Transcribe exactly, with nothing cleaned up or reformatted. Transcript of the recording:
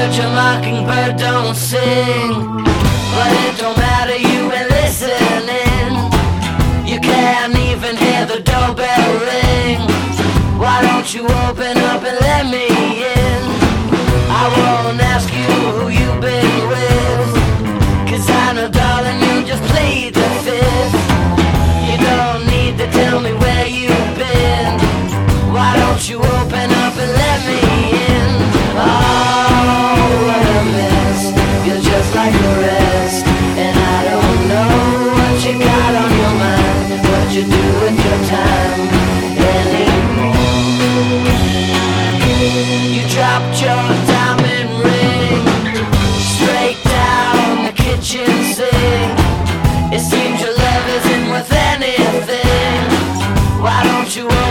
church a mockingbird don't sing. But it don't matter, you been listening. You can't even hear the doorbell ring. Why don't you open up and let me in? I won't ask you who you've been with, 'cause I know, darling, you just played the fifth. You don't need to tell me where you've been. Why don't you open up and let me in? Oh, what a mess. You're just like the rest, and I don't know what you got on your mind, what you do with your time anymore. You dropped your diamond ring straight down the kitchen sink. It seems your love isn't worth anything. Why don't you